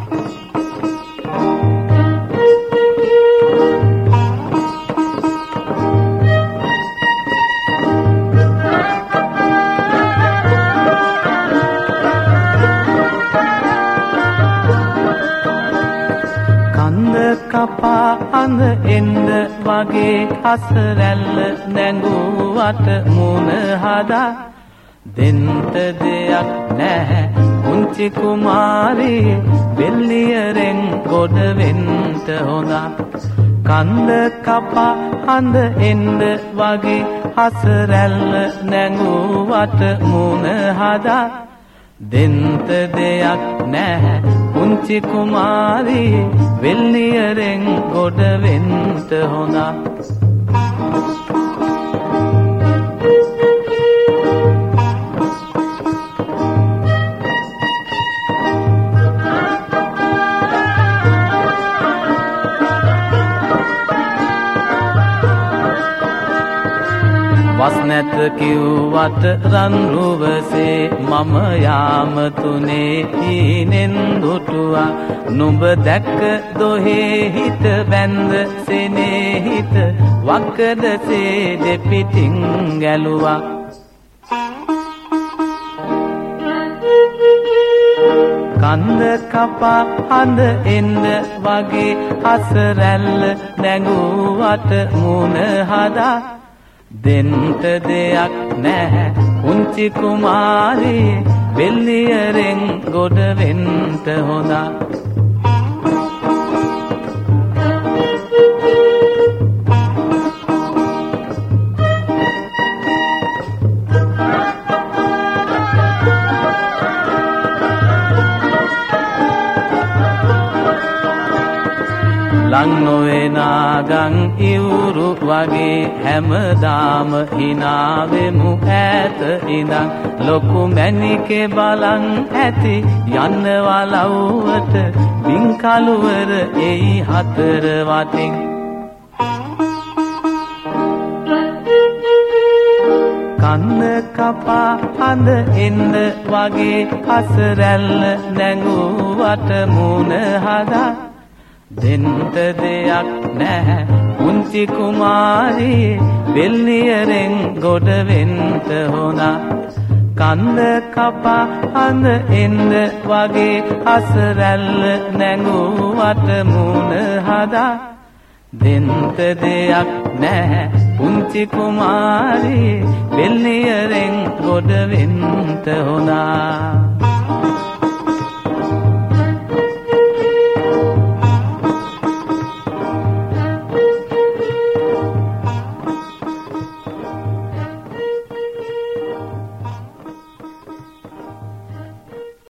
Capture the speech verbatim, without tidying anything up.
කපා අඳ එන්න වගේ අසරැල්ල නැඟුවට මුණ හදා දෙන්ට දෙයක් නැහැ පුංචි කුමාරී වෙල්ලියරෙන් ගොඩ වෙන්ට හොඳා කන්ද කපා අඳ එන්න වගේ අසරැල්ල නැඟුවට මුණ හදා දෙන්ට දෙයක් නැහැ පුංචි කුමාරී වෙල්ලියරෙන් ගොඩ වෙන්ට හොඳා වස් නැත කිව්වට රන් රුවසේ මම යාම තුනේ හීනෙන් දුටුවා නුඹ දැක්ක දොහේ හිත බැන්ද සෙනේ හිත වක්කදසේ දෙපිටින් ගැලුවා කන්ද කපා හඳ එන්න වගේ අසරැල්ල නැඟුවට මුණ හදා දෙන්ට දෙයක් නැහැ පුංචි කුමාරී වෙල්ලියරෙන් ගොඩ වෙන්ට හොඳා ලං නොවෙනාගන් ඉවුරු වගේ හැමදාම හිනාවෙමු ඈත ඉඳන් ලොකු මැණිකේ බලන් ඇති යන්න වලව්වට බින් කළුවර එයි හතර වටින් කන්න කපා හඳ එන්න වගේ අසරැල්ල නැඟුවට මුණ හදා දෙන්ට දෙයක් නැහැ පුංචි කුමාරී වෙල්ලියරෙන් ගොඩ වෙන්ට හොඳා කන්ද කපා හඳ එන්න වගේ අසරැල්ල නැඟුවට මුණ හදා දෙන්ට දෙයක් නැහැ පුංචි කුමාරී වෙල්ලියරෙන් ගොඩ වෙන්ට හොඳා